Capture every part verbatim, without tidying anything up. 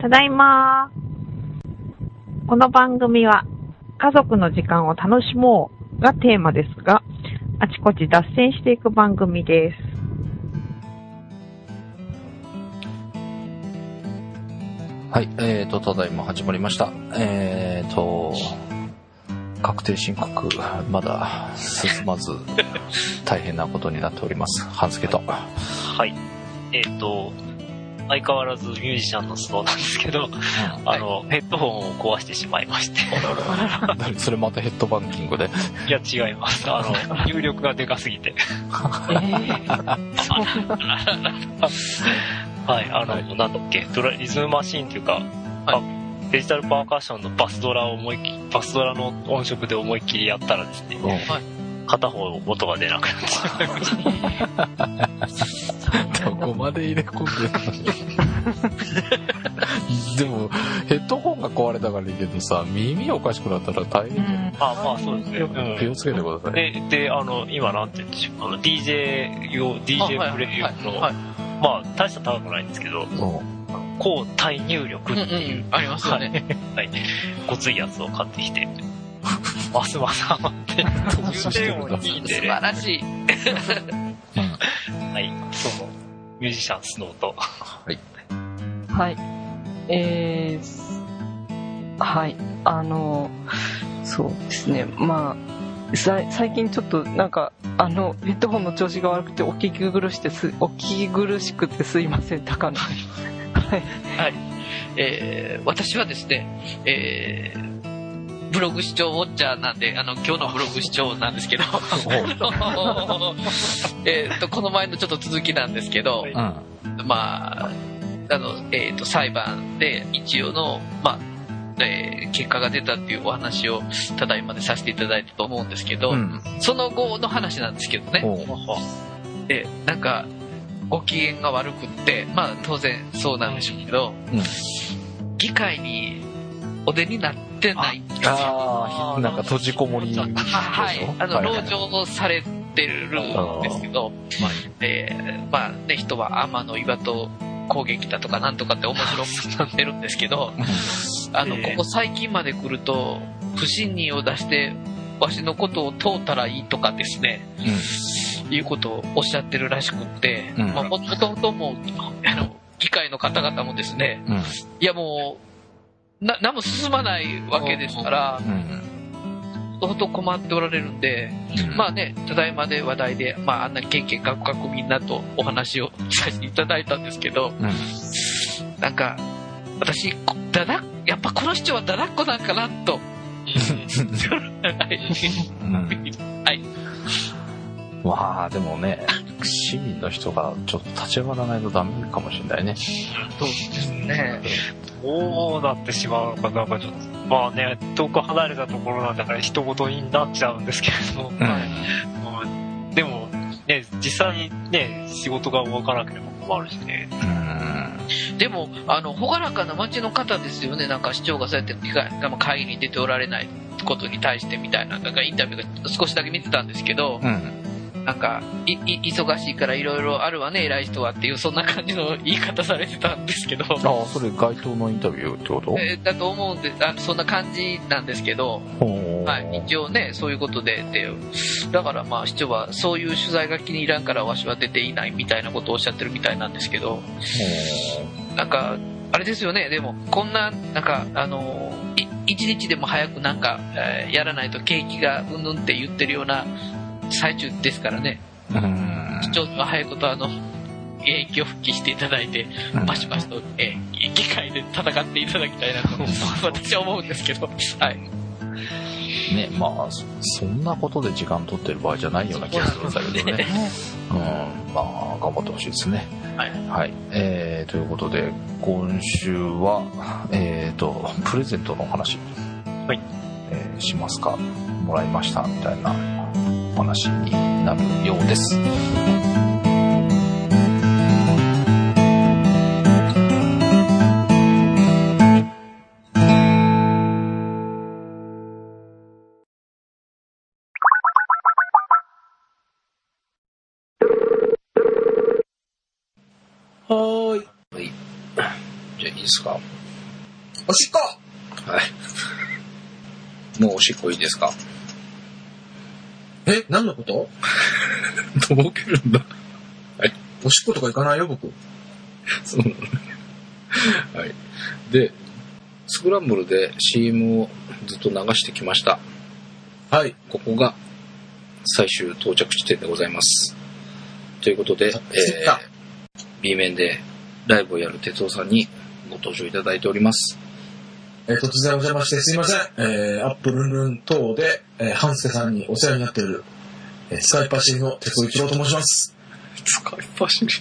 ただいま。この番組は家族の時間を楽しもうがテーマですが、あちこち脱線していく番組です。 はい、えーと、ただいま始まりました。えーと、確定申告、まだ進まず、大変なことになっております。半助と。 はい。えーと、相変わらずミュージシャンのスノーなんですけど、うん、あの、はい、ヘッドホンを壊してしまいまして。 それまたヘッドバンキングで？ いや、違います。あの、入力がでかすぎて。えー、はい、あの、はい、なんだっけ、ドラリズムマシーンっていうか、はい、デジタルパーカッションのバスドラを思いっきり、バスドラの音色で思いっきりやったらですね、はい、片方音が出なくなってしまいました。 どこまで入れ込んでるのにでもヘッドホンが壊れたからいいけどさ、耳おかしくなったら大変じゃん。 あ、まあそうですね、うん、 気をつけてください。 で、で、あの今なんて言うんでしょう、あの ディージェー 用 ディージェー プレイ用の、はいはいはい、まあ大した高くないんですけど、高対入力っていう、うんうん、 ありますよね。 はい、ごついやつを買ってきて、ますますハマって充電を引いて、 素晴らしい。 はい、そのミュージシャンスノーと、 はい、 はい、えー、はい、あのそうですね、まあ最近ちょっとなんかあのヘッドホンの調子が悪くてお聞き苦しくてすお聞き苦しくてすいません、高野。はい、 はい、えー、私はですね、えーブログ視聴ウォッチャーなんで、あの今日のブログ視聴なんですけどえっとこの前のちょっと続きなんですけど、うん、まああの、えー、と裁判で一応の、まあえー、結果が出たっていうお話をただいまでさせていただいたと思うんですけど、うん、その後の話なんですけどね、えー、なんかご機嫌が悪くって、まあ当然そうなんでしょうけど、うん、議会にお出になってないんですよ。 ああ、なんか閉じこもりでしょ。 はい、あの、はい、籠城されてるんですけど、えー、まあね、人は天の岩戸攻撃だとかなんとかって面白くなってるんですけど、あの、ここ最近まで来ると、不信任を出して、わしのことを問うたらいいとかですね、うん、いうことをおっしゃってるらしくって、うん、まあ、もともとも、あの、議会の方々もですね、うん、いやもう、な何も進まないわけですから、相当困っておられるんで、うん、まあね、ただいまで話題で、まあ、あんなけんけんがくがくみんなとお話をさせていただいたんですけど、うん、なんか私だだやっぱこの市長はだだっこなんかなとはい、はい、 わあでもね、市民の人がちょっと立ち上がらないとダメかもしれないね。 そうですね。 どうなってしまうのか、なんかちょっとまあね、遠く離れたところなんだから人事になっちゃうんですけれども、うんうん、でもね、実際にね仕事が動かなければ困るしね。 うん、でもあの朗らかな町の方ですよね。なんか市長がそうやって会議に出ておられないことに対してみたいな、なんかインタビューが少しだけ見てたんですけど、うん、なんかいい忙しいからいろいろあるわね偉い人はっていうそんな感じの言い方されてたんですけど、ああ、それ街頭のインタビューってこと？ えー、だと思うんで、あそんな感じなんですけど、はい、一応ねそういうことで、でだからまあ市長はそういう取材が気に入らんからわしは出ていないみたいなことをおっしゃってるみたいなんですけど、なんかあれですよね。でもこんななんかあの一日でも早くなんか、えー、やらないと景気がうんぬんって言ってるような最中ですからね。うん、市長は早くとあの現役を復帰していただいて、うん、バシバシと、えー、議会で戦っていただきたいなと私は思うんですけど、はい。 ね、まあそんなことで時間取ってる場合じゃないような気がするんだけどね。うん、まあ頑張ってほしいですね。はい。はい。えー、ということで今週はえっ、ー、とプレゼントの話、はい、えー、しますか。もらいましたみたいなお話になるようです。はい。はい。じゃあいいですか。 おしっこ。 はい。もうおしっこいいですか？ え、何のこと？ とぼけるんだ。はい。 おしっことか行かないよ、僕。 そうなのね。はい。で、スクランブルで シーエム をずっと流してきました。 はい。 ここが最終到着地点でございます。ということで、えー、B 面でライブをやる哲夫さんにご登場いただいております。 えー、突然お邪魔してすいません。えー、アップルンルン等で、えー、ハンスケさんにお世話になっている、えー、スカイパシリの哲夫一郎と申します。 スカイパシリ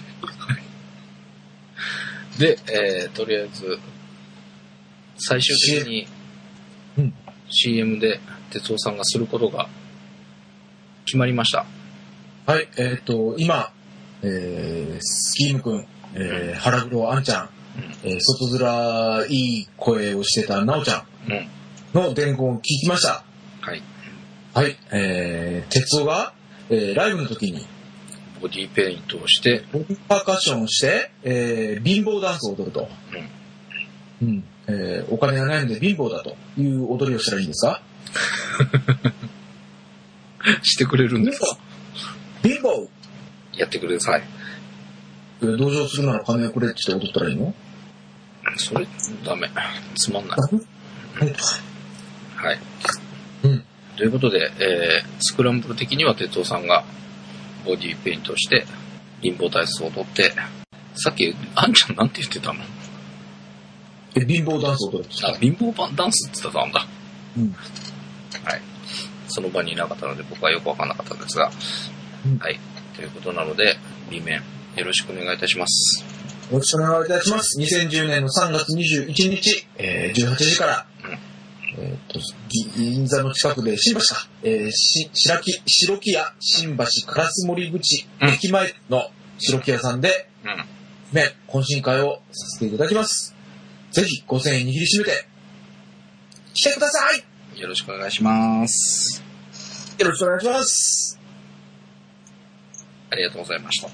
で、えー、とりあえず、最終的に シーエム で哲夫さんがすることが決まりました。 はい、えっ、ー、と、今、えー、スキームくん、えー、腹黒あんちゃん、うん、えー、外面いい声をしてたなおちゃんの伝言を聞きました。 はい。 はい、えー、哲夫が、えー、ライブの時に、 ボディーペイントをして、 パーカッションをして、えー、貧乏ダンスを踊ると。うん。うん。えー、お金がないので貧乏だという踊りをしたらいいんですか？ してくれるんですか？ 貧乏やってください。 同情するなら金くれって言って踊ったらいいの？ それ、ダメ。つまんない。はい。 うん。 ということで、えー、スクランブル的には哲夫さんがボディーペイントして貧乏ダンスを踊って、さっきあんちゃんなんて言ってたの？ え、貧乏ダンスを踊るってあ、貧乏ダンスって言ってたんだ。 うん。 はい。その場にいなかったので僕はよくわかんなかったですが、うん、はい。ということなので B 面よろしくお願いいたします。 よろしくお願いいたします。にせんじゅうねんのさんがつにじゅういちにち、えー、じゅうはちじから、うん、えっ、ー、と銀座の近くで新橋か、えー、し白木白木屋新橋烏森口駅前の白木屋さんで、うん、面懇親会をさせていただきます。ぜひごせんえん握りしめて来てください。 よろしくお願いします。 よろしくお願いします。 ありがとうございました。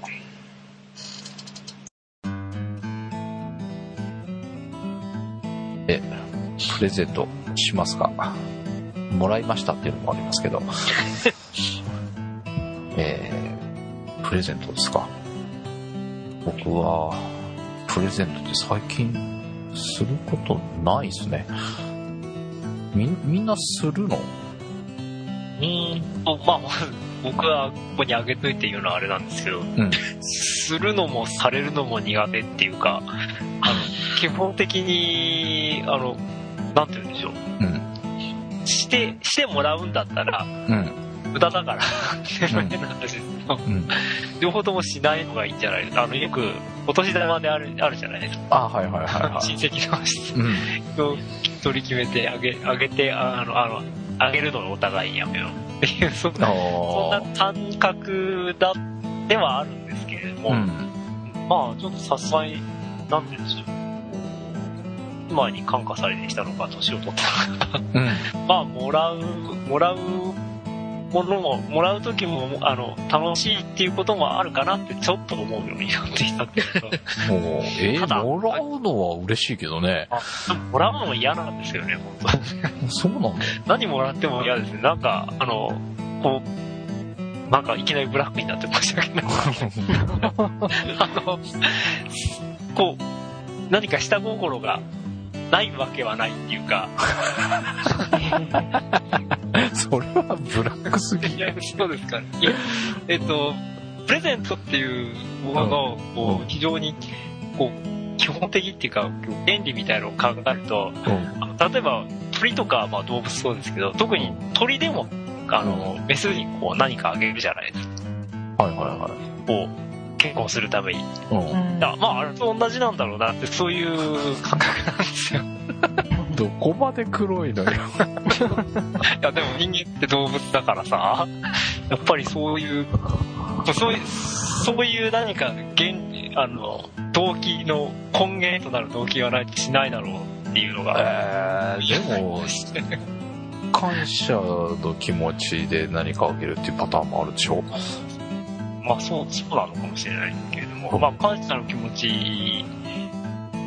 え、プレゼントしますか？もらいましたっていうのもありますけど、えー、プレゼントですか？僕はプレゼントって最近することないですね。み, みんなするの？ うーんと、まあ、僕はここにあげといて言うのはあれなんですけど、うん、するのもされるのも苦手っていうか、あの基本的に、あの、なんて言うんでしょう。うん、して、してもらうんだったら、うん、無駄だから、っていう変な話ですけど、うん、両方ともしないのがいいんじゃないですか。あの、よく、お年玉である、あるじゃないですか。 あ、はいはいはい、はい。 親戚同士と取り決めてあげ、あげて、あの、あの、あげるのをお互いにやめようっていう、そんな、そんな感覚だ、ではあるんですけれども、うん、まあ、ちょっとさすがに、なんて言うんでしょう。今に感化されてきたのか、年を取ったのか、うん、まあ、もらう、もらうものも、もらうときも、あの、楽しいっていうこともあるかなってちょっと思うようになってきたっていうか。 もう、えー、もらうのは嬉しいけどね。 あ、もらうのも嫌なんですけどね、本当そうなの？ 何もらっても嫌ですね。なんか、あの、こう、なんかいきなりブラックになって申し訳ない。あの、こう、何か下心がないわけはないっていうか。 それはブラックすぎる。 いや、そうですかね。いや、えっと、プレゼントっていうものの、こう、非常に、こう、基本的っていうか、原理みたいなのを考えると、うん、例えば、鳥とかはまあ動物そうですけど、特に鳥でも、あの、メスにこう何かあげるじゃないですか。はいはいはい。 こう、結婚するために。うん、だまあ、あれと同じなんだろうなって、そういう感覚なんですよ。 どこまで黒いのよ。いや、でも人間って動物だからさ、やっぱりそういう、そういう、そういう何か原、あの、動機の根源となる動機がないとしないだろうっていうのが。 えー、でも、感謝の気持ちで何かあげるっていうパターンもあるでしょ？ まあそう、そうなのかもしれないけれども、まあ感謝の気持ち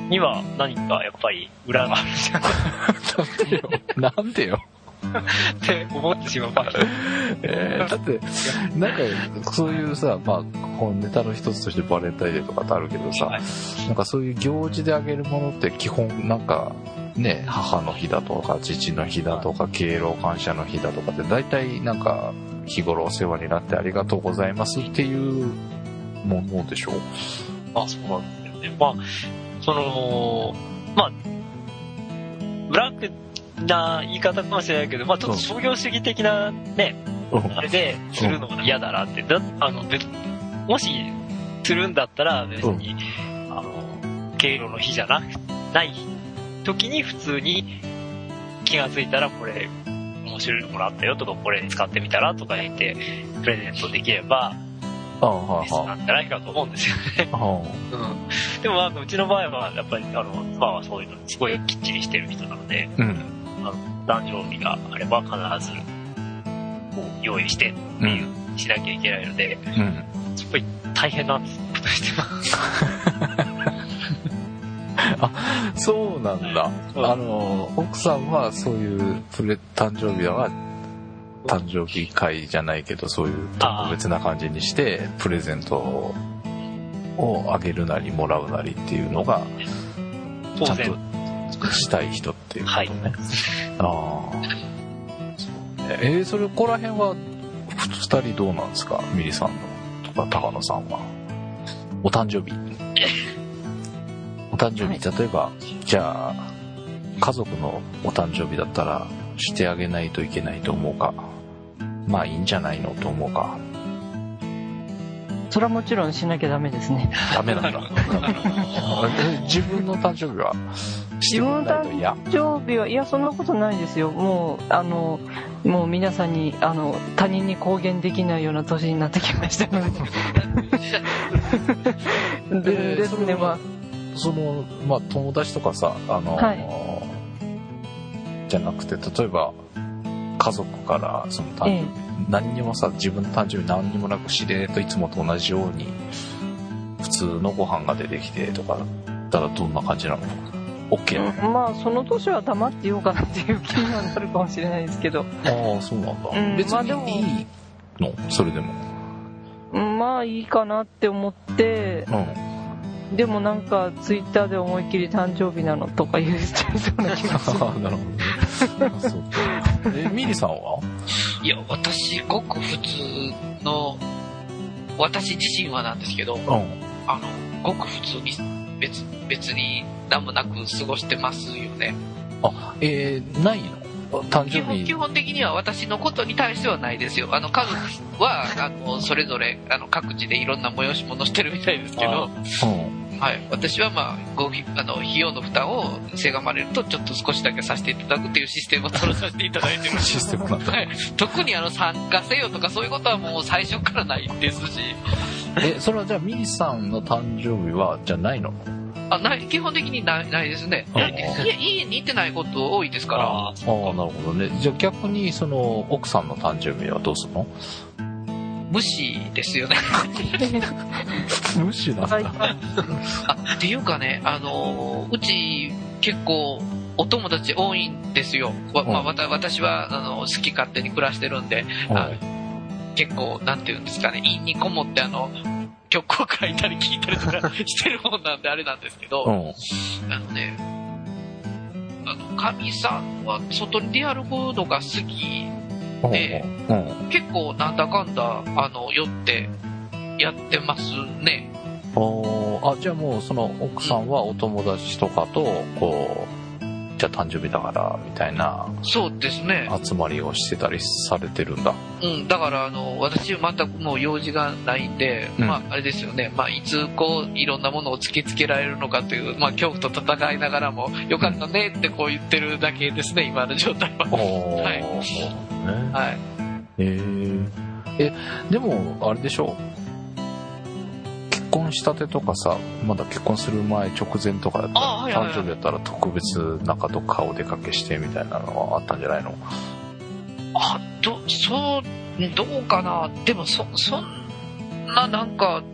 には何かやっぱり裏があるじゃないなんでよって思ってしまうわけ。 えー、だってなんかそういうさ、まあこのネタの一つとしてバレンタインデーとかってあるけどさ、はい、なんかそういう行事であげるものって基本なんかね、母の日だとか父の日だとか敬老感謝の日だとかって大体なんか日頃お世話になってありがとうございますっていうものでしょ。 あ、そうなんですよね。まあそのまあブラックな言い方かもしれないけど、まあちょっと商業主義的なね、うん、あれでするのが嫌だなって。だあの別もしするんだったら別に、うん、あの敬老の日じゃなない時に普通に気がついたらこれ面白いのもらったよとかこれ使ってみたらとか言ってプレゼントできればベストなんじゃないかと思うんですよね。うん、でもあのうちの場合はやっぱりあの妻はそういうのすごいきっちりしてる人なので、うん、あの誕生日があれば必ず用意してっていう、うん、しなきゃいけないので、うん、すごい大変なことしてます。 あ、そうなんだ。あの奥さんはそういうプレ誕生日は誕生日会じゃないけどそういう特別な感じにしてプレゼントをあげるなりもらうなりっていうのがちゃんとしたい人っていうことね。はい、ああ、えー、それここら辺はふたりどうなんですか？ミリさんのとか高野さんはお誕生日お誕生日、はい、例えばじゃあ家族のお誕生日だったらしてあげないといけないと思うか、まあいいんじゃないのと思うか。 それはもちろんしなきゃダメですね。 ダメなんだ。自分の誕生日はしてもらないと嫌。 自分の誕生日はいやそんなことないですよ。もうあのもう皆さんにあの他人に公言できないような年になってきましたので。でですね、まあそのまあ友達とかさあの、はい、じゃなくて例えば家族からその誕生日、ええ、何にもさ自分の誕生日何にもなくしれっといつもと同じように普通のご飯が出てきてとかだったらどんな感じなの？ OK なの？ まあその年は黙ってようかなっていう気にはなるかもしれないですけど。 ああそうなんだ、うん、別にいいの？それでもまあいいかなって思って、うん、でもなんかツイッターで思いっきり誕生日なのとか言っちゃいそうな気がする。 なるほどね。そうか。え、ミリさんはいや、私、ごく普通の、私自身はなんですけど、うん、あの、ごく普通に別、別に何もなく過ごしてますよね。 あ、えー、ないの？誕生日。 基本、基本的には私のことに対してはないですよ。あの、家族は、あの、それぞれ、あの、各地でいろんな催し物してるみたいですけど、はい、私はまあごあの費用の負担をせがまれるとちょっと少しだけさせていただくっていうシステムを取らさせていただいてるシステムなんだ、はい、 特にあの参加せよとかそういうことはもう最初からないですし。 え、それはじゃあミリさんの誕生日はじゃないの？ あ、ない、基本的にない、ないですね。家に行ってないこと多いですから。ああ、 なるほどね。じゃあ逆にその奥さんの誕生日はどうするの？ 無視ですよね。 無視なんだ。 あ、っていうかね、あのうち結構お友達多いんですよ。まあ、また私はあの好き勝手に暮らしてるんで、あ結構なんていうんですかね、陰にこもってあの曲を書いたり聴いたりとかしてるもんなんであれなんですけど、あのね、あの神さんは外に出歩くのが好き。で、うん、結構なんだかんだあの寄ってやってますね。 あ、じゃあもうその奥さんはお友達とかとこう、うん、じゃあ誕生日だからみたいなそうですね集まりをしてたりされてるんだ。 うん、だからあの私全くもう用事がないんで、うん、まああれですよね、まあいつこういろんなものを突きつけられるのかという、まあ恐怖と戦いながらもよかったねってこう言ってるだけですね、今の状態は。はい。ね、はい。 えー、え、でもあれでしょう、結婚したてとかさ、まだ結婚する前直前とかだったら、はいはいはい、誕生日だったら特別なんかどっかお出かけしてみたいなのはあったんじゃないの？ あ、ど、そう、どうかな。でもそ、そんななんか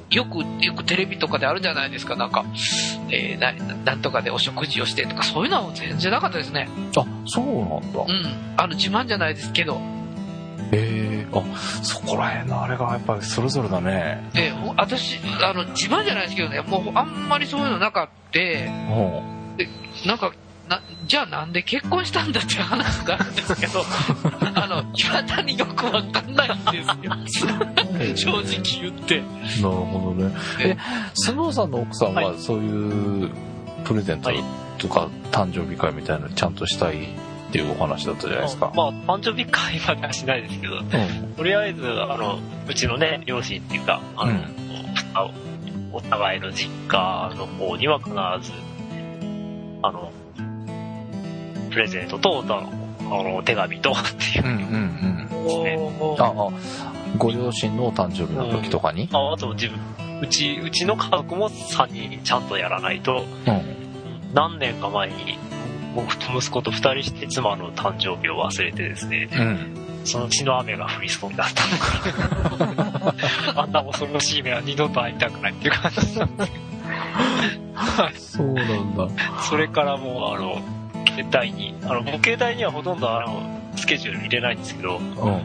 よく、よくテレビとかであるじゃないですか、なんか、えー、な、なんとかでお食事をしてとか、そういうのは全然なかったですね。 あ、そうなんだ。 うん。あの、自慢じゃないですけど。 ええー、あ、そこら辺のあれがやっぱりそれぞれだね。 えー、私、あの、自慢じゃないですけどね、もうあんまりそういうのなかった。で、なんか、な、じゃあなんで結婚したんだっていう話があるんですけど、あの、未だによくわかんないんですよ。正直言って。 なるほどね。え、スノーさんの奥さんはそういうプレゼントとか誕生日会みたいなのちゃんとしたいっていうお話だったじゃないですか。 まあ、誕生日会まではしないですけど、うん、とりあえず、あの、うちのね、両親っていうか、あの、うん、お互いの実家の方には必ず、あの、プレゼントと、あの、手紙とっていう。うんうんうん。ああ、ご両親のお誕生日の時とかに、 うん、あ, あと自分、うち、うちの家族もさんにんちゃんとやらないと、うん、何年か前に、僕と息子とふたりして妻の誕生日を忘れてですね、うん、その血の雨が降りそうになったのかあんな恐ろしい目は二度と会いたくないっていう感じなんですけどそうなんだ。 それからもうあの携帯にあの僕携帯にはほとんどあのスケジュール入れないんですけど、うん、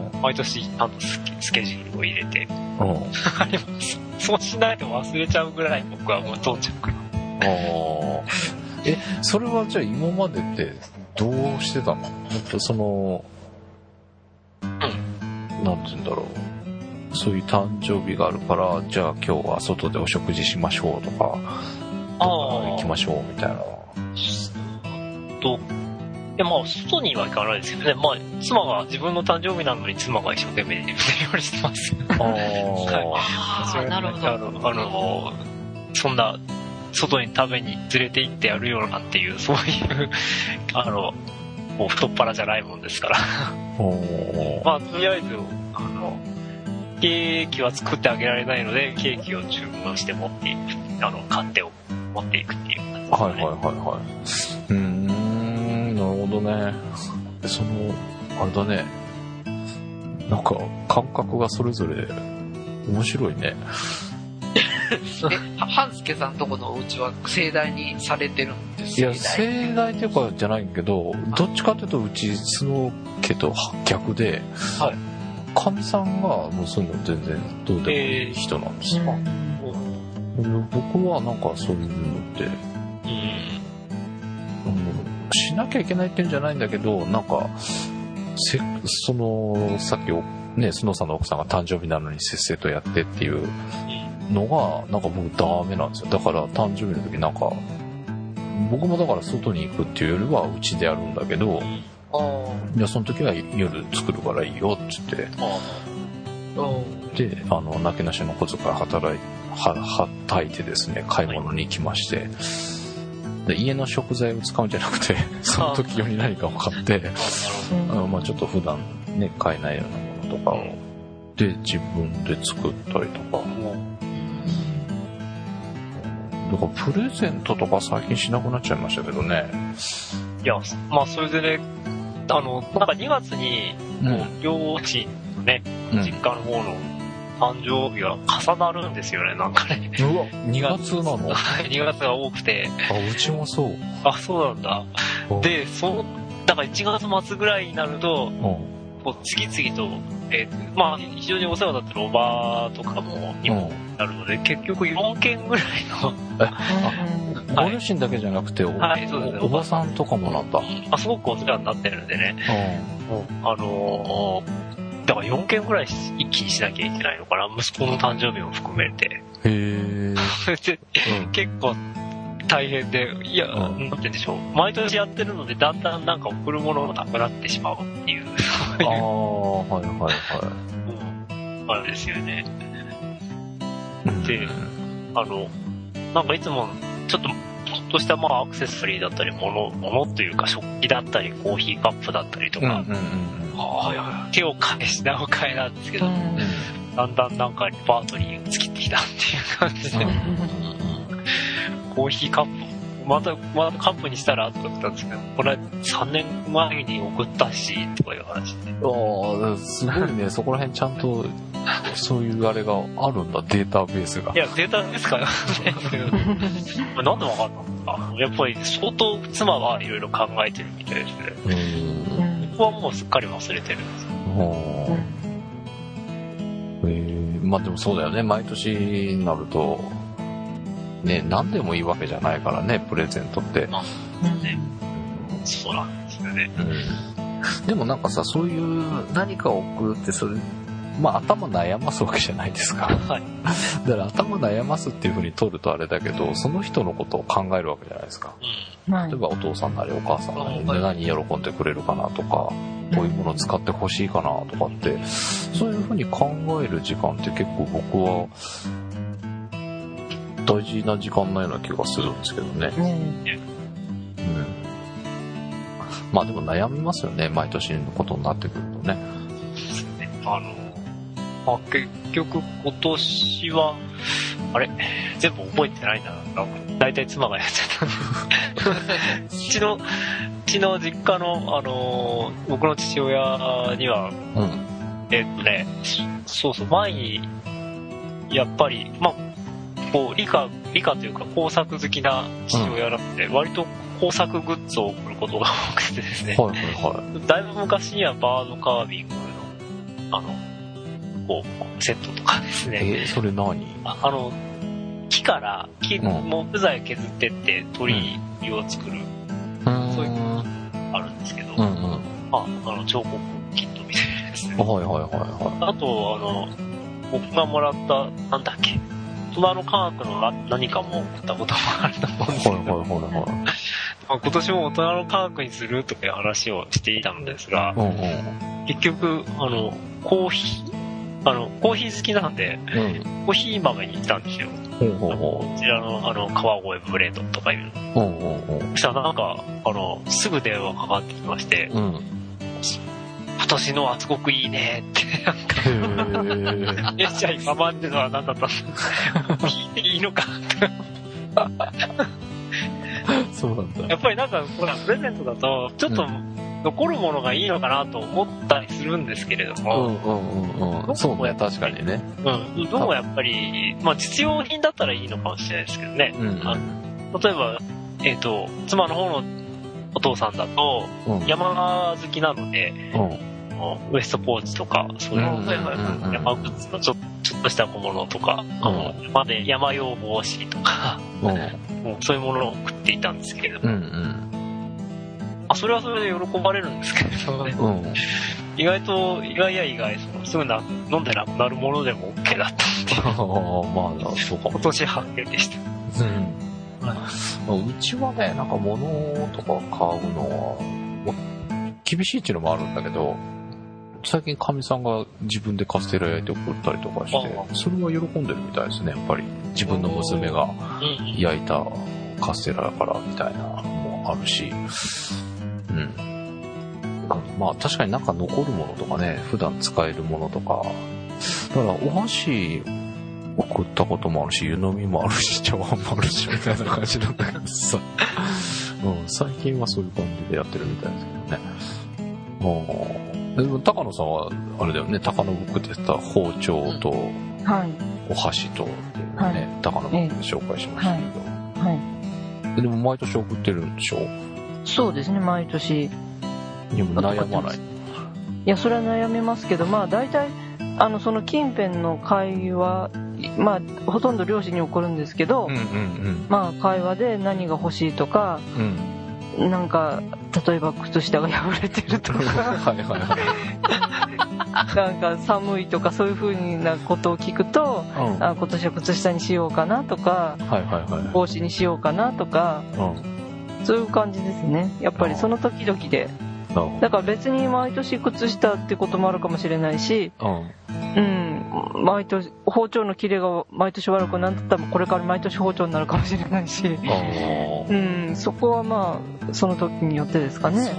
毎年ちゃんとスケ、スケジュールを入れて、うん、そうしないと忘れちゃうぐらい僕はもう到着。 あえ、それはじゃあ今までってどうしてたの？やっぱその、うん、なんて言うんだろう。そういう誕生日があるから、じゃあ今日は外でお食事しましょうとか、どこか行きましょうみたいな。 と、いやまあ外には行かないですけどね。まあ妻が自分の誕生日なのに妻が一生懸命料理してます。ああ、はい、なるほど。あの、あのそんな。外に食べに連れて行ってやるようなっていうそういうあのもう太っ腹じゃないもんですからまあとりあえずあのケーキは作ってあげられないのでケーキを注文して持っていくあの買ってを持っていくっていう感じですね。 はいはいはいはい。うーん、なるほどね。そのあれだね、なんか感覚がそれぞれ面白いね。 え、半助さんとこのお家は盛大にされてるんですか？ いや、盛大っていうかじゃないけど、どっちかというとうちスノー家と逆で、はい、かみさんがもうそういうの全然どうでもいい人なんですよ。えー、うん、僕はなんかそういうのって、うんうん、しなきゃいけないっていうんじゃないんだけど、なんかせそのさっきねスノーさんの奥さんが誕生日なのにせっせとやってっていうのがなんか僕ダメなんですよ。だから誕生日の時なんか僕もだから外に行くっていうよりはうちでやるんだけど、いやその時は夜作るからいいよっつってで、あのなけなしの小遣い働いははたいてですね買い物に行きまして、で家の食材を使うんじゃなくてその時用に何かを買ってあの、まあ、ちょっと普段ね買えないようなものとかをで自分で作ったりとか。だからプレゼントとか最近しなくなっちゃいましたけどね。 いや、まあそれでね、あの、なんかにがつに、両親のね、うん、実家の方の誕生日が重なるんですよね、なんかね。 うわ、にがつなの？ はい、にがつが多くて。 あ、うちもそう。 あ、そうなんだ。で、その、だからいちがつ末ぐらいになると、うん、こう次々と、えー、まあ非常にお世話になってるおばとかもにもなるので、うん、結局よんけんぐらいのご両親だけじゃなくて お,、はいそうですね、おばさんとかもなんだ。 あ、すごくお世話になってるんでね、うん、あのー、だからよんけんぐらい一気にしなきゃいけないのかな、息子の誕生日も含めて。へーうん、結構大変で、いや、うん、なんて言うんでしょう、毎年やってるのでだんだんなんか送るものがなくなってしまうっていうそういうああはいはいはい、 うん、あれですよね。で、あのなんかいつもちょっとちょっとしたまあアクセサリーだったりものものというか食器だったりコーヒーカップだったりとか、うんうんうん、手を変え品を変えなんですけど、うん、だんだんなんかレパートリーが尽きてきたっていう感じで、うん、コーヒーカップまた、またカップにしたらとか言ったんですけど、これさんねんまえに送ったし、とかいう話で。 ああ、すごいね、そこら辺ちゃんと、そういうあれがあるんだ、データベースが。 いや、データベースかななんでわかんなかった？やっぱり相当妻はいろいろ考えてるみたいですね。うん。僕はもうすっかり忘れてるんですよ。 へえー、まあでもそうだよね、毎年になると、ね、何でもいいわけじゃないからね、プレゼントって。まあ、ね、 そうなんですよね。 うん。でもなんかさ、そういう何かを送るって、それ、まあ頭悩ますわけじゃないですか。はい。だから頭悩ますっていう風に取るとあれだけど、その人のことを考えるわけじゃないですか。うん、例えばお父さんなりお母さんなり、はい、何喜んでくれるかなとか、こういうものを使ってほしいかなとかって、そういう風に考える時間って結構僕は大事な時間なような気がするんですけどね。うん。うん、まあでも悩みますよね、毎年のことになってくるとね。 あの、まあ、結局今年は、あれ全部覚えてないな。だいたい妻がやってたんで。うちの、うちの実家の、あのー、僕の父親には、うん、えっとね、そうそう、前に、やっぱり、まあ、こう、理科、理科というか工作好きな父親なので、うん、割と工作グッズを送ることが多くてですね。はいはいはい。だいぶ昔にはバードカービングの、あの、こう、セットとかですね。 えー、それ何？ あ, あの、木から、木、うん、木材を削ってって鳥居を作る、うん、そういうのあるんですけど、うんうん、まあ、あの、彫刻キットみたいなですね。はいはいはいはい。あと、あの、僕がもらった、なんだっけ、大人の科学の何かも送ったこともあると思うんですけど、はいはいはいはい。まあ、今年も大人の科学にするとかいう話をしていたのですが、うんうん、結局、あの、コーヒー、あの、コーヒー好きなんで、うん、コーヒー豆に行ったんですよ。ほうほうほう、こちらの、あの、川越ブレードとかいうの。ほうほうほう、そしたらなんか、あの、すぐ電話かかってきまして、うん、今年のはすごくいいねって、なんか、え、じゃあ今までのは何だったの聞いていいのかそうなんだ。 やっぱりなんか、ほら、プレゼントだと、ちょっと、うん残るものがいいのかなと思ったりするんですけれども。うんうんうんうん。 そうね、確かにね。 うん。どうもやっぱり、まあ実用品だったらいいのかもしれないですけどね。うん、あの例えば、えっと、妻の方のお父さんだと、山好きなので、うん、ウエストポーチとか、そういう、うん、山グッズのちょちょっとした小物とか、うん、あの山で山用帽子とか、うん、そういうものを送っていたんですけれども、うんうん、あ、それはそれで喜ばれるんですけれどね、うん、意外と意外や意外そのすぐな飲んでなくなるものでも OK だったっていう。まあそうか。今年発見でした。うん。うちはね、なんか物とか買うのは厳しいっていうのもあるんだけど、最近かみさんが自分でカステラ焼いて送ったりとかして、それは喜んでるみたいですね。やっぱり自分の娘が焼いたカステラだからみたいなのもあるし。うん、まあ確かになんか残るものとかね、普段使えるものとか、だからお箸送ったこともあるし、湯飲みもあるし、茶碗もあるしみたいな感じなんだけどさ、うん、最近はそういう感じでやってるみたいですけどね。でも高野さんはあれだよね、高野僕って言った包丁とお箸とっていうのね、はい、高野僕で紹介しましたけど、はいはい、でも毎年送ってるんでしょ？ そうですね、毎年。 でも悩まない？いや、それは悩みますけど、まあ大体、あの、その近辺の会話、まあ、ほとんど両親に送るんですけど、うんうんうん、まあ、会話で何が欲しいとか、うん、なんか、例えば靴下が破れてるとか、はいはいはい、なんか寒いとかそういう風なことを聞くと、うん、あ、今年は靴下にしようかなとか、はいはいはい、帽子にしようかなとか、うんそういう感じですね。やっぱりその時々で。だから別に毎年靴下ってこともあるかもしれないし、うん、毎年包丁の切れが毎年悪くなったらこれから毎年包丁になるかもしれないし、うん、そこはまあその時によってですかね。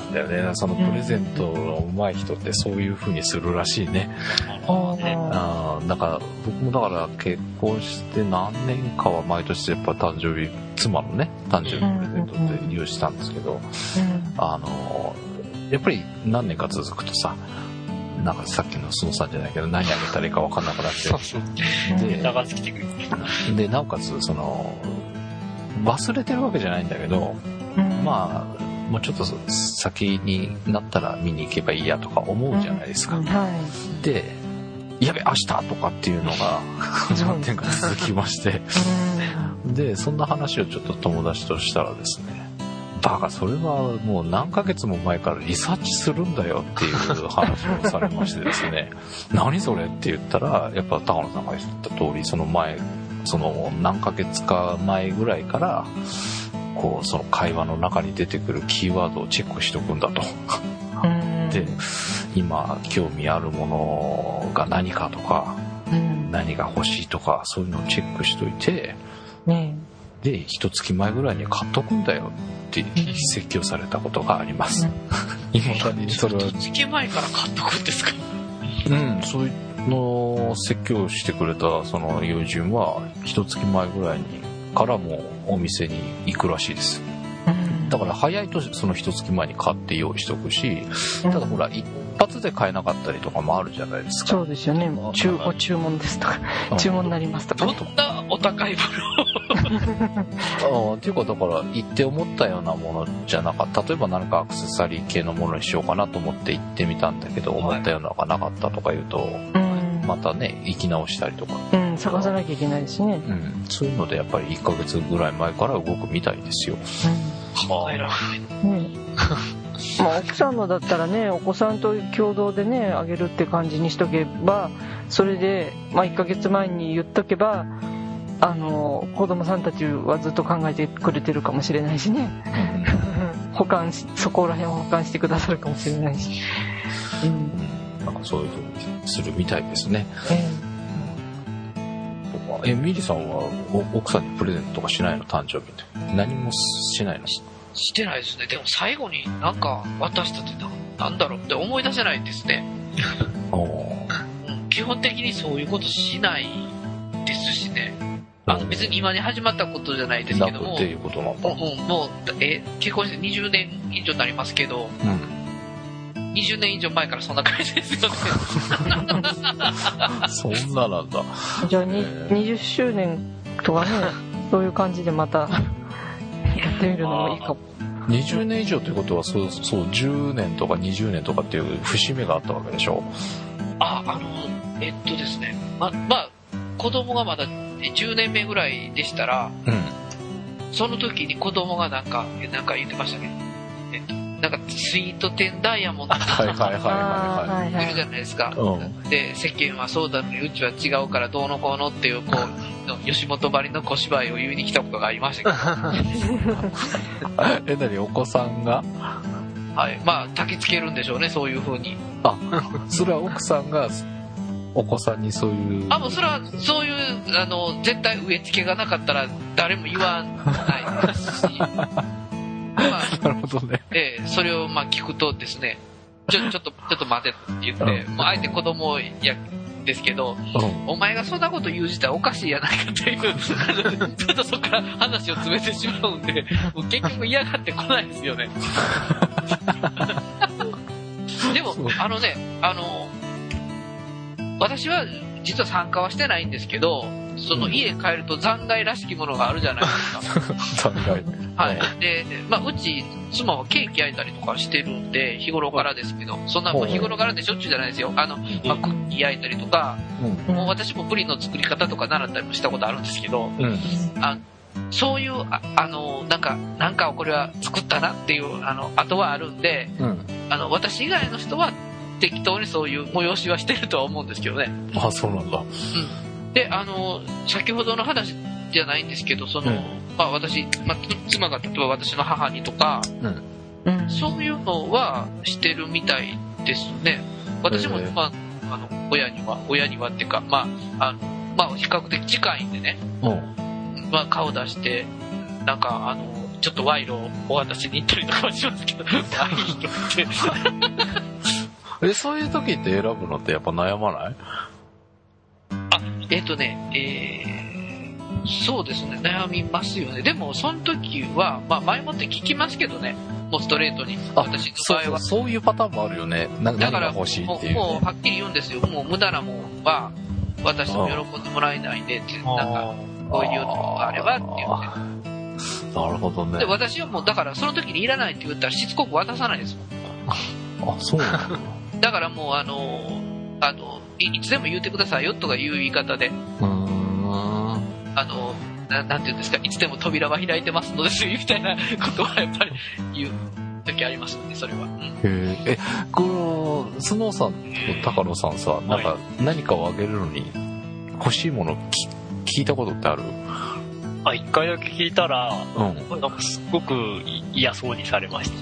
なんだよね。そのプレゼントの上手い人ってそういう風にするらしいね。ああ、だから僕もだから結婚して何年かは毎年やっぱ誕生日、妻のね誕生日プレゼントって利用したんですけど、あのやっぱり何年か続くとさ、なんかさっきのスノさんじゃないけど何あげたらいいか分かんなくなってで長つきてくるでなおかつその忘れてるわけじゃないんだけど、うん、まあもうちょっと先になったら見に行けばいいやとか思うじゃないですか、うんはい、でやべ明日とかっていうのが何点か続きましてでそんな話をちょっと友達としたらですね、バカそれはもう何ヶ月も前からリサーチするんだよっていう話をされましてですね何それって言ったらやっぱ高野さんが言った通りその前その何ヶ月か前ぐらいからこうその会話の中に出てくるキーワードをチェックしとくんだとで今興味あるものが何かとか何が欲しいとかそういうのをチェックしといて、ね、で一月前ぐらいに買っとくんだよって説教されたことがあります。今だにそれは一月前から買っとくんですか？ うん、そういうの説教してくれたその友人は一月前ぐらいにからもお店に行くらしいです。だから早いとその一月前に買って用意しとくし、ただほら一発で買えなかったりとかもあるじゃないですか。 そうですよね。注ご注文ですとか注文になりますとか。 どんなお高いもの？あっていうかだから行って思ったようなものじゃなかった。例えば何かアクセサリー系のものにしようかなと思って行ってみたんだけど、思ったようなのがなかったとか言うと、またね行き直したりとか。 うん、探さなきゃいけないですね。 うん、そういうのでやっぱりいっかげつぐらい前から動くみたいですよ。 うん、考えられない。ねまあ、奥さんのだったらねお子さんと共同でねあげるって感じにしとけばそれで、まあ、いっかげつまえに言っとけばあの子供さんたちはずっと考えてくれてるかもしれないしね、うん、保管しそこら辺を保管してくださるかもしれないし、 うん、なんかそういう風にするみたいですね、えー、えミリさんは奥さんにプレゼントとかしないの？誕生日って何もしないの？ してないですね。でも最後になんか渡したってな、なんだろうって思い出せないですね。基本的にそういうことしないですしね。あの別に今に始まったことじゃないですけども、 っていうことなんだ。 うん、もうえ結婚してにじゅうねん以上になりますけど、うん、にじゅうねん以上前からそんな感じですよね。 そんななんだ。 じゃあに、えー、にじゅっしゅうねんとかね、そういう感じでまたやってみるのもいいかも。 にじゅうねん以上ということはそうそうじゅうねんとかにじゅうねんとかっていう節目があったわけでしょ？ あ、あのえっとですね、ままあ子供がまだじゅうねんめぐらいでしたら、うん、その時に子供がなんかなんか言ってましたけど、えっとなんかスイートテンダイヤモンドとかいるじゃないですか、うん、で世間はそうだのにうちは違うからどうのこうのっていうこう吉本ばりの小芝居を言いに来たことがありましたけどえ、なにお子さんがはいまあ焚きつけるんでしょうねそういう風に。 あ、それは奥さんがお子さんにそういうあもうそれはそういうあの絶対植え付けがなかったら誰も言わないですしまあ、 なるほどね。 えー、それをまあ聞くとですね、ちょちょっとちょっと待てって言って、うん、もうあえて子供やですけど、うん、お前がそんなこと言う自体おかしいやないかというちょっとそこから話を詰めてしまうんで、もう結局嫌がってこないですよね。でもあのねあの私は実は参加はしてないんですけど。その家帰ると残骸らしきものがあるじゃないですか。残骸。はい。で、まあうち妻はケーキ焼いたりとかしてるんで日頃からですけど、そんなもう日頃からでしょっちゅうじゃないですよ。あの、まあ、クッキー焼いたりとか、うん、もう私もプリンの作り方とか習ったりもしたことあるんですけど、うん、あそういうああのなんかなんかこれは作ったなっていうあの後はあるんで、うん、あの私以外の人は適当にそういう催しはしてるとは思うんですけどね。 あ、そうなんだ。うん。 で、あの、先ほどの話じゃないんですけど、その、うん、まあ私、まあ、妻が例えば私の母にとか、うん、そういうのはしてるみたいですね。私も、まあ、あの、親には、親にはっていうか、まあ、あの、まあ、比較的近いんでね、うん、まあ、顔出して、なんか、あの、 ちょっと賄賂をお渡しに行ったりとかはしますけど、賄賂って。 え、そういう時って選ぶのってやっぱ悩まない？ あ、えっとね、えー、そうですね、悩みますよね。でも、その時は、まあ、前もって聞きますけどね、もうストレートに。私の場合は。 そう、そういうパターンもあるよね。なだから何が欲しいっていう、ね。 もう、もうはっきり言うんですよ。もう無駄なもんは、私も喜んでもらえないんで、ってなんか、こういうのがあればって言って。 なるほどね。 で、私はもう、だから、その時にいらないって言ったら、しつこく渡さないですもん。 あ、そうなのだからもう、あの、あのい、いつでも言ってくださいよとかいう言い方で、 うーんあのな、なんていうんですか、いつでも扉は開いてますのですみたいなことはやっぱり言う時ありますね、それは。うん、 へえ、このスノーさんと高野さんさ、なんか何かをあげるのに欲しいもの聞いたことってある？ あ、一回だけ聞いたら、 うん、 なんかすっごく嫌そうにされました。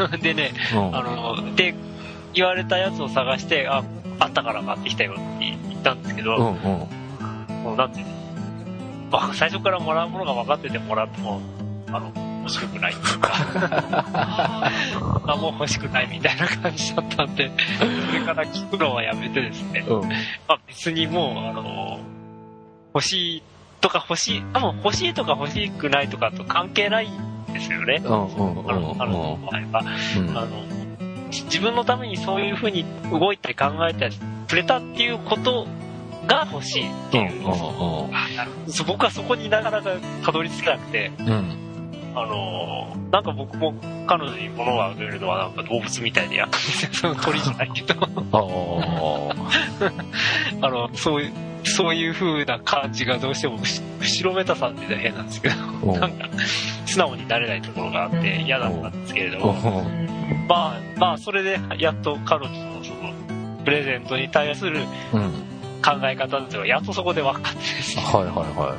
でね、うん、あので言われたやつを探して、あ、あったから買ってきたよって言ったんですけど、うんうん、もうなんて、まあ、最初からもらうものが分かっててもらっても、あの、欲しくないっていうか、あ、もう欲しくないみたいな感じだったんで、それから聞くのはやめてですね、うん、まあ、別にもう、あの、欲しいとか欲しい、多分欲しいとか欲しくないとかと関係ないんですよね。あの、あの、場合は。あの自分のためにそういう風に動いたり考えたりくれたっていうことが欲しいっていう、うんうんうん、僕はそこになかなかたどり着けなくて、うん、あのなんか僕も彼女に物をあげるのはなんか動物みたいでやってその鳥じゃないけどあのそういうそういう風な感じがどうしても後ろめたさって言ったら変なんですけどなんか素直になれないところがあって嫌だったんですけれども、まあまあそれでやっと彼女のそのプレゼントに対する考え方っていうのがやっとそこで分かってですね、はいはいはい、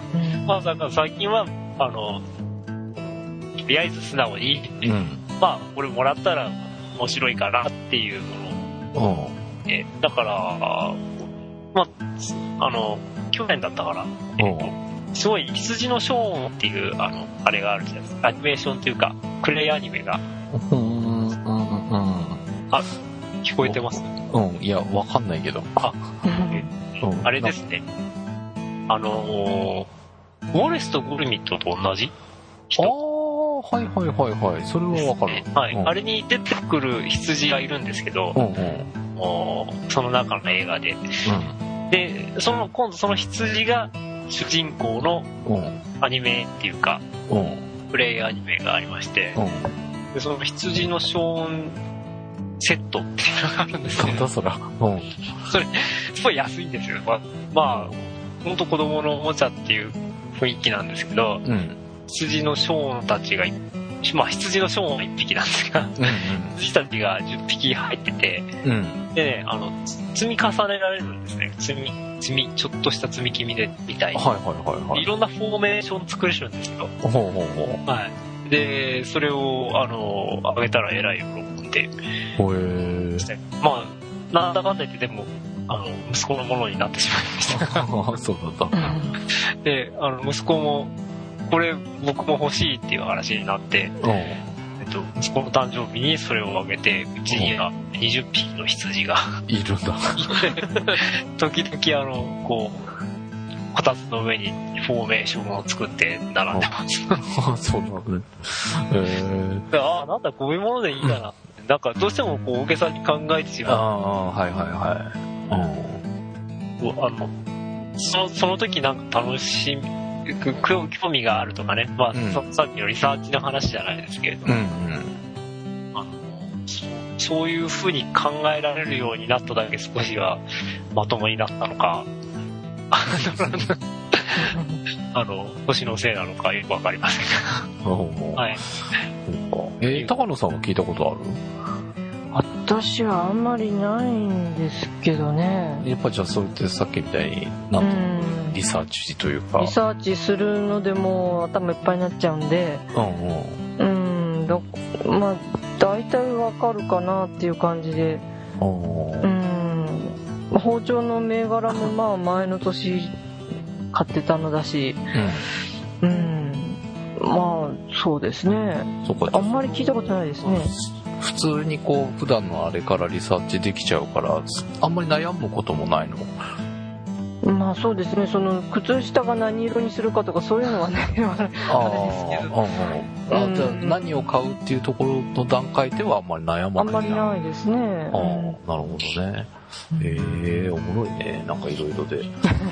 まあだから最近はあのとりあえず素直に、うん、まあ俺もらったら面白いかなっていうもの、うん、えだからまああの去年だったから、えっとすごい羊のショーンっていうあのあれがあるじゃないですか、アニメーションっていうかクレイアニメが、うんうんうん、あ聞こえてます？ うん、いやわかんないけど、あ、 えうん、あれですね、あのー、ウォレスとグルミットと同じ人、 ああはいはいはいはい、それはわかる、ね、 はい、 うん、 あれに出てくる羊がいるんですけど、うんうん、その中の映画で、うん、でその今度その羊が主人公のアニメっていうか、うん、プレイアニメがありまして、うん、でその羊のショーンセットっていうのがあるんですけど、 なんだそら、うん、 それすごい安いんですよ。まあ、まあ、ほんと子供のおもちゃっていう雰囲気なんですけど、うん、羊のショーンたちが、まあ羊のショーンはいっぴきなんですが、うんうん、羊たちがじゅっぴき入ってて、うん、でね、あの積み重ねられるんですね。積み積みちょっとした積み木みでみたいに、はいはいはいはい、いろんなフォーメーション作れるんですよ。ほうほうほう、はい。でそれをあのあげたらえらい喜んで、ほえまあなんだかんだ言ってでもあの息子のものになってしまいましたそうだったであの息子もこれ僕も欲しいっていう話になって、えっと、息子の誕生日にそれをあげて、うちにはにじゅっぴきの羊がいるんだ時々あのこうこたつの上にフォーメーションを作って並んでますそうなんだね、えー、 ああなんだこういうものでいいんだななんかどうしてもこう大げさに考えてしまう。ああはいはいはい、うん、あのそその時なんか楽しみ興味があるとかね、まあ、うん、さっきのリサーチの話じゃないですけれども、うんうん、あのそ, そういうふうに考えられるようになっただけ少しはまともになったのかあの年のせいなのかよくわかりませんがはい、 えー、高野さんは聞いたことある？ 私はあんまりないんですけどね。 やっぱじゃあそうやってさっきみたいになんていうの、リサーチというかリサーチするのでもう頭いっぱいになっちゃうんで、うんうん、うんだまあ大体わかるかなっていう感じで、うん、包丁の銘柄もまあ前の年買ってたのだし、うん、うん、まあそうですね。 そこあんまり聞いたことないですね。 普通にこう普段のあれからリサーチできちゃうからあんまり悩むこともないの？ まあそうですね。その靴下が何色にするかとかそういうのはねあれですけど、 ああ、じゃあ何を買うっていうところの段階ではあんまり悩まない。 あんまりないですね。ああ、 なるほどね。ええー、おもろいね。なんかいろいろで。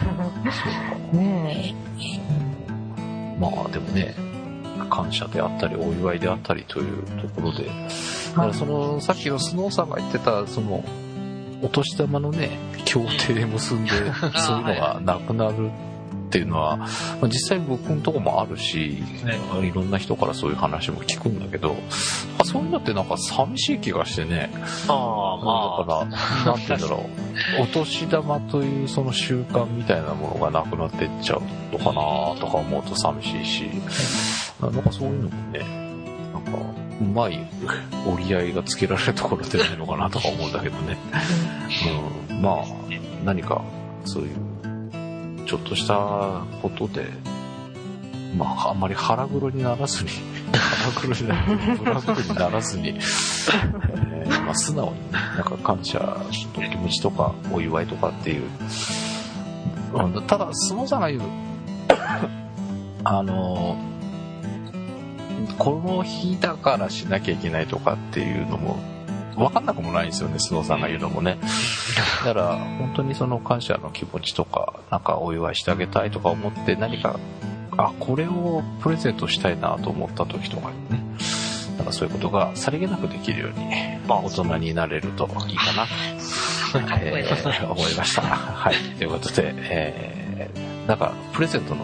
ねえ。まあでもね、感謝であったりお祝いであったりというところで、だからそのさっきのスノーさんが言ってたそのお年玉のね協定結んでそういうのがなくなるっていうのは、まあ、実際僕のとこもあるし、ね、いろんな人からそういう話も聞くんだけど、そういうのってなんか寂しい気がしてね。 ああ、まあ、だからなんて言うんだろう、お年玉というその習慣みたいなものがなくなってっちゃうのかなとか思うと寂しいし、なんかそういうのもね、なんかうまい折り合いがつけられるところってないのかなとか思うんだけどね。うん、まあ何かそういうちょっとしたことで、まああんまり腹黒にならずに腹黒にならずに腹黒にならずに、えーまあ、素直にね、なんか感謝の気持ちとかお祝いとかっていう、うん、ただスノーさんが言うあのこの日だからしなきゃいけないとかっていうのも分かんなくもないんですよね、スノーさんが言うのもね。だから本当にその感謝の気持ちとかなんかお祝いしてあげたいとか思って何かあこれをプレゼントしたいなと思った時とかにね、なんかそういうことがさりげなくできるように、まあ、大人になれるといいかな、えー、思いました。はい、ということで、えー、なんかプレゼントの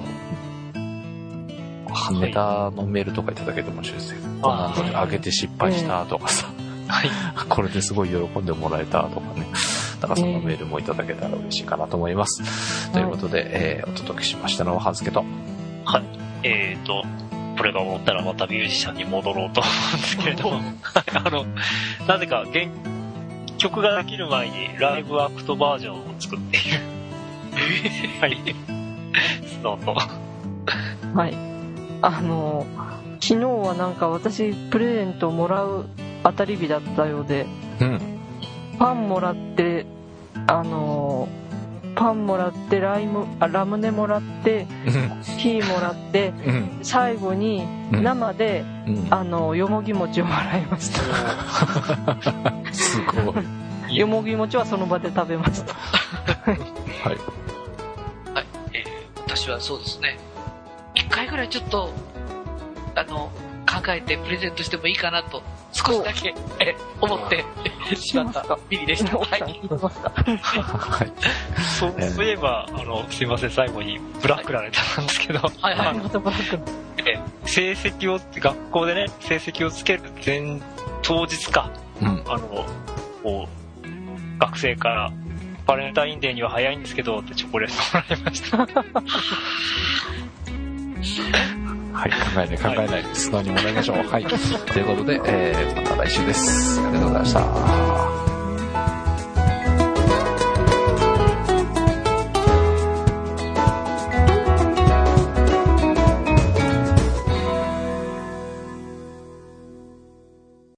ネタのメールとかいただけても面白いですけど、こんなのあげて失敗したとかさ、はい、これですごい喜んでもらえたとかね、なんかそのメールもいただけたら嬉しいかなと思います。えー、ということで、えー、お届けしましたのははずけと、 はい、えーと、これが終わったらまたミュージシャンに戻ろうと思うんですけれども、あの、なぜか原曲ができる前にライブアクトバージョンを作っている。はい。スノーと。 はい。あの、昨日はなんか私プレゼントをもらう当たり日だったようで、うん、パンもらって、あの、パンもらってライムあラムネもらってキーもらって、うん、最後に生で、うん、あのよもぎ餅をもらいました。 すごい。 よもぎ餅はその場で食べました。はい、 はい、えー、私はそうですね、一回ぐらいちょっとあの考えてプレゼントしてもいいかなと少しだけえ思ってしまったビリでした。はい。 はい。そう、そういえばあのすいません、最後にブラックラネタなんですけど、 はいはい、またブラック。 え成績を学校でね成績をつける前当日か、うん、あのこう学生からバレンタインデーには早いんですけどってチョコレートもらいました。 はい、考えない考えない、素直にもらいましょう。はい、ということで、えー、また来週です。ありがとうございました。